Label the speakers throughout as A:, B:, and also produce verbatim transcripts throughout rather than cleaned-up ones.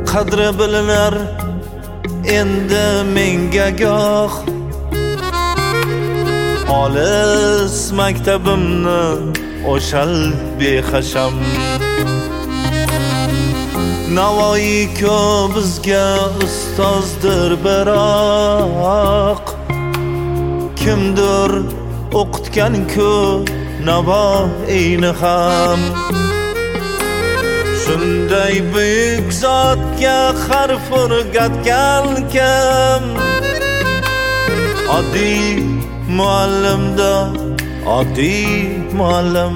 A: qadri bilinar endi menga goh. Olis maktabimni o'shal behasham. Navoiy ku bizga ustozdir biroq, kimdir o'qitgan ku Navoiyni ham. Shunday buyuk zotga harf o'rgatgan kim? Oddiy muallimda oddiy muallim.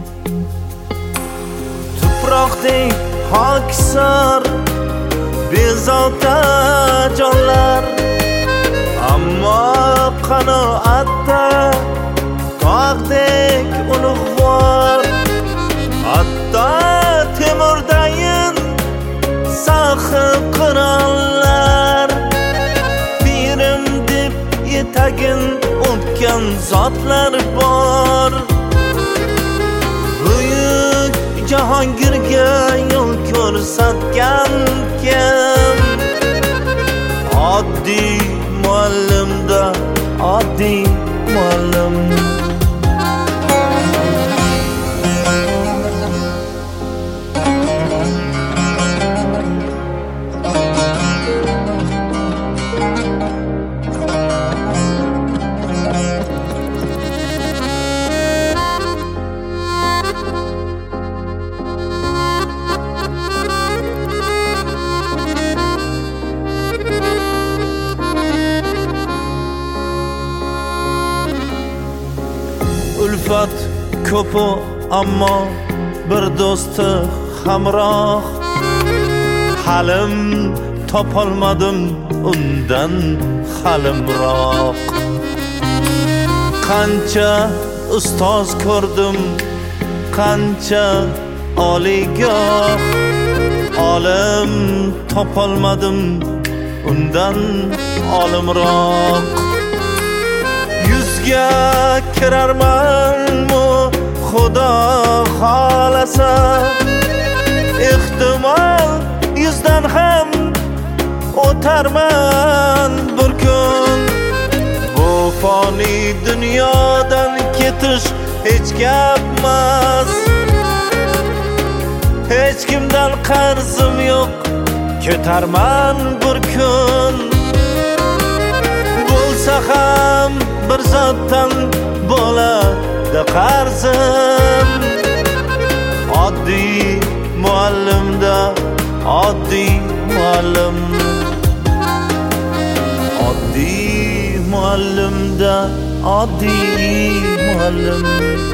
A: Tuproqdek hoksar bezovta jonlar, ammo qanoatda tog'dek ulug'vor. Hatto temurdayin sohib qirollar, pirim deb etagin o'tgan zotlar bor. Buyuk Jahongirga yo'l ko'rsatgan kim? Oddiy muallimda oddiy muallim. Ulfat ko'pu ammo bir do'sti hamroh. Halim topolmadim undan halimroq. Qancha ustoz ko'rdim, qancha oliygoh. Olim topolmadim undan olimroq. Yuzga kirarmanmi Xudo xolasa, ehtimol yuzdan ham o'tarman bir kun. Bu foniy dunyodan ketish hech gapmas, hech kimdan qarzim yo'q, ketarman bir kun. Bo'lsa ham bir zotdan bo'ladi qarzim. Oddiy muallimda oddiy muallim. Oddiy muallimda oddiy muallim.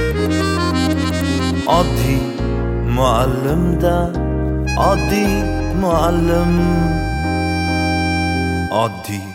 A: Oddiy muallimda oddiy muallim. Oddiy